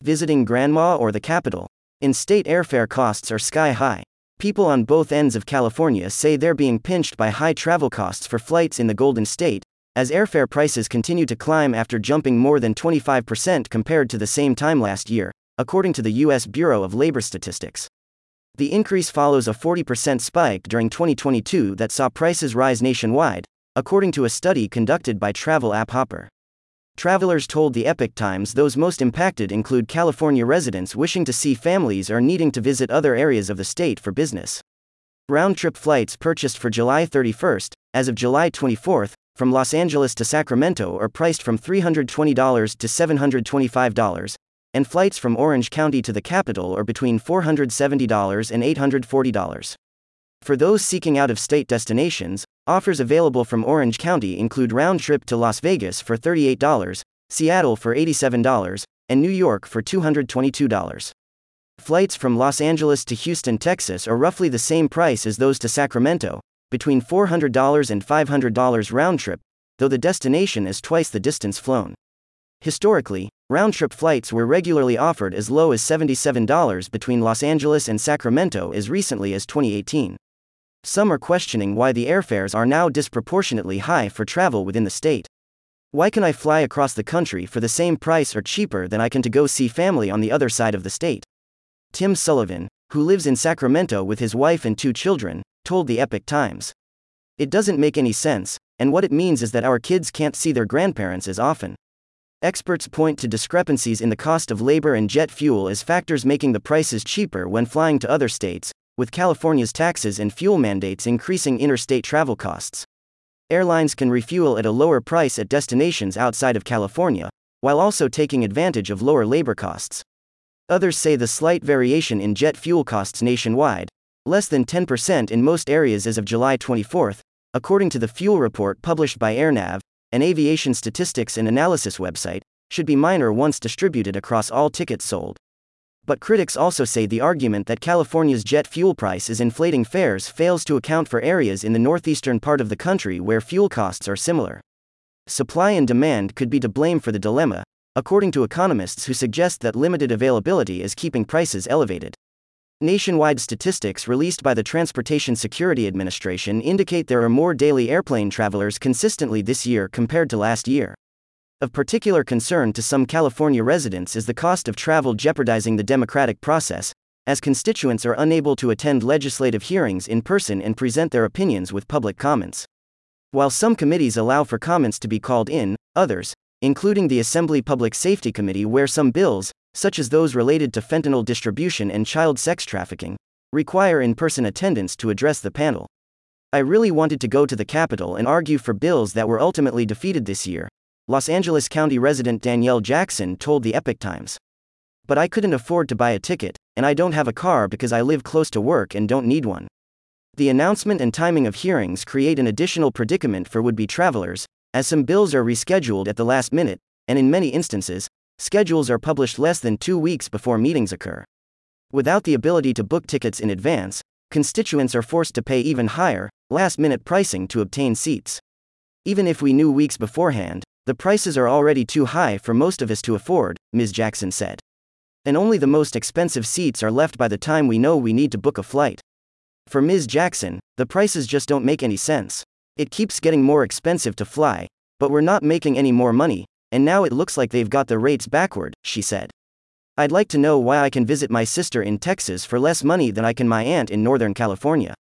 Visiting grandma or the capital? In-state airfare costs are sky high. People on both ends of California say they're being pinched by high travel costs for flights in the Golden State, as airfare prices continue to climb after jumping more than 25% compared to the same time last year, according to the U.S. Bureau of Labor Statistics. The increase follows a 40% spike during 2022 that saw prices rise nationwide, according to a study conducted by travel app Hopper. Travelers told the Epoch Times those most impacted include California residents wishing to see families or needing to visit other areas of the state for business. Round-trip flights purchased for July 31st, as of July 24th, from Los Angeles to Sacramento are priced from $320 to $725, and flights from Orange County to the capital are between $470 and $840. For those seeking out-of-state destinations, offers available from Orange County include round-trip to Las Vegas for $38, Seattle for $87, and New York for $222. Flights from Los Angeles to Houston, Texas are roughly the same price as those to Sacramento, between $400 and $500 round-trip, though the destination is twice the distance flown. Historically, round-trip flights were regularly offered as low as $77 between Los Angeles and Sacramento as recently as 2018. Some are questioning why the airfares are now disproportionately high for travel within the state. Why can I fly across the country for the same price or cheaper than I can to go see family on the other side of the state? Tim Sullivan, who lives in Sacramento with his wife and 2 children, told the Epoch Times. It doesn't make any sense, and what it means is that our kids can't see their grandparents as often. Experts point to discrepancies in the cost of labor and jet fuel as factors making the prices cheaper when flying to other states, with California's taxes and fuel mandates increasing interstate travel costs. Airlines can refuel at a lower price at destinations outside of California, while also taking advantage of lower labor costs. Others say the slight variation in jet fuel costs nationwide, less than 10% in most areas as of July 24, according to the fuel report published by AirNav, an aviation statistics and analysis website, should be minor once distributed across all tickets sold. But critics also say the argument that California's jet fuel price is inflating fares fails to account for areas in the northeastern part of the country where fuel costs are similar. Supply and demand could be to blame for the dilemma, according to economists who suggest that limited availability is keeping prices elevated. Nationwide statistics released by the Transportation Security Administration indicate there are more daily airplane travelers consistently this year compared to last year. Of particular concern to some California residents is the cost of travel jeopardizing the democratic process, as constituents are unable to attend legislative hearings in person and present their opinions with public comments. While some committees allow for comments to be called in, others, including the Assembly Public Safety Committee, where some bills, such as those related to fentanyl distribution and child sex trafficking, require in-person attendance to address the panel. I really wanted to go to the Capitol and argue for bills that were ultimately defeated this year, Los Angeles County resident Danielle Jackson told the Epoch Times. But I couldn't afford to buy a ticket, and I don't have a car because I live close to work and don't need one. The announcement and timing of hearings create an additional predicament for would-be travelers, as some bills are rescheduled at the last minute, and in many instances, schedules are published less than 2 weeks before meetings occur. Without the ability to book tickets in advance, constituents are forced to pay even higher, last-minute pricing to obtain seats. Even if we knew weeks beforehand, the prices are already too high for most of us to afford, Ms. Jackson said. And only the most expensive seats are left by the time we know we need to book a flight. For Ms. Jackson, the prices just don't make any sense. It keeps getting more expensive to fly, but we're not making any more money, and now it looks like they've got the rates backward, she said. I'd like to know why I can visit my sister in Texas for less money than I can my aunt in Northern California.